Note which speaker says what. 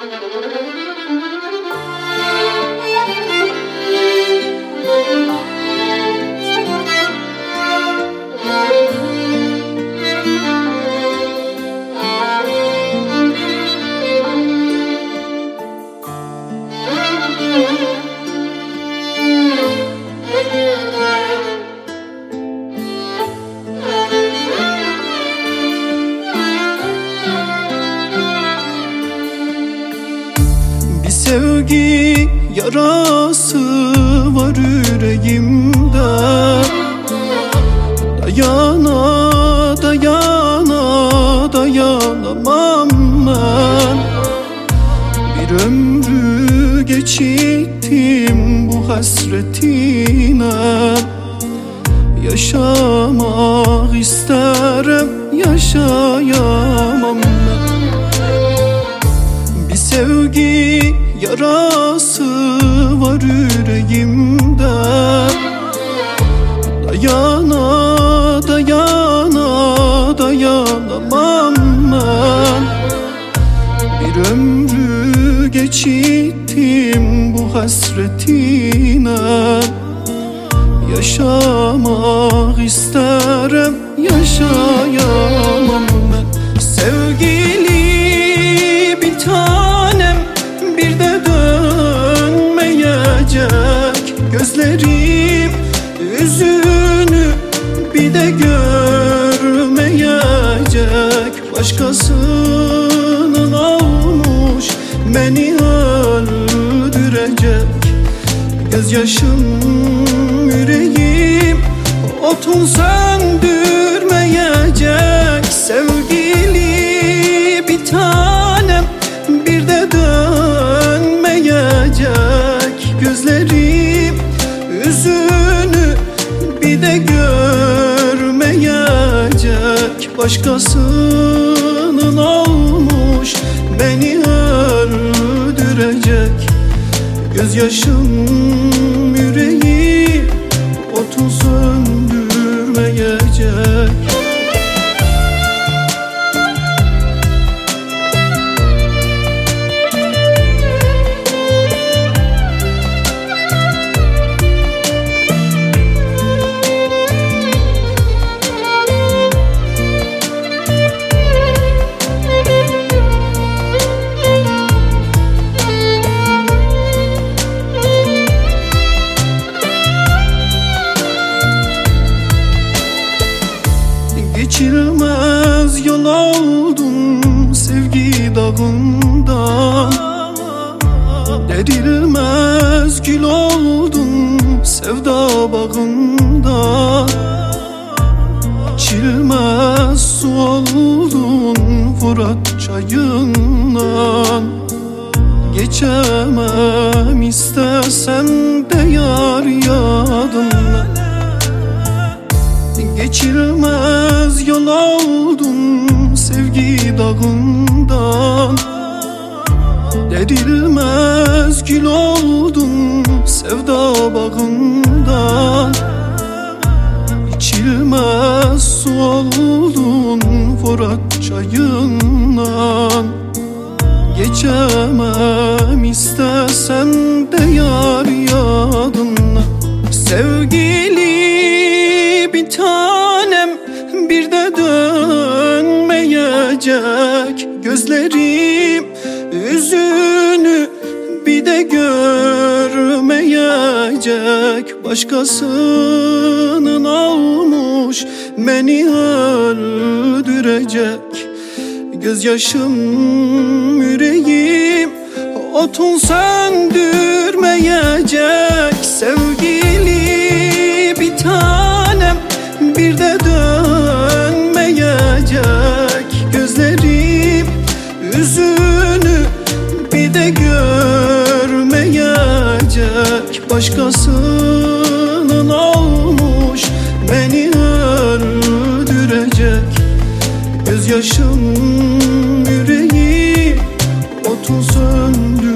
Speaker 1: Sevgi yarası var yüreğimde, dayana dayana dayanamam ben. Bir ömrü geçittim bu hasretine, yaşamak isterim yaşayamam ben. Bir sevgi yarası var yüreğimde, dayana dayana dayanamam ben. Bir ömrü geçittim bu hasretine, yaşamak isterim yaşayamam ben. Sevgili bir tanem, bir de dönmeyecek gözlerim, yüzünü bir de görmeyecek. Başkasının olmuş beni öldürecek. Gözyaşım yüreğim otun söndürmeyecek. Sevgili bir tanem, bir de dönmeyecek gözlerim, yüzünü bir de görmeyecek. Başkasının olmuş beni öldürecek. Gözyaşım yüreği otun söndürmeyecek. Geçilmez yol oldum sevgi dağından, derilmez gül oldum sevda bağından. İçilmez su oldun Fırat çayından, geçemem istesem de yar yadımdan. Geçilmez yol oldum sevgi dağından, derilmez gül oldum sevda bağından. İçilmez su oldun Fırat çayından, geçemem istesem de yar yadımdan. Sevgili bir tanem, bir de dönmeyecek gözlerim, yüzünü bir de görmeyecek. Başkasının olmuş beni öldürecek. Gözyaşım yüreğim otun söndürmeyecek. Sevgili bir tanem, bir de dönmeyecek gözlerim, yüzünü bir de görmeyecek. Başkasının olmuş beni öldürecek. Gözyaşım yüreği otun söndü.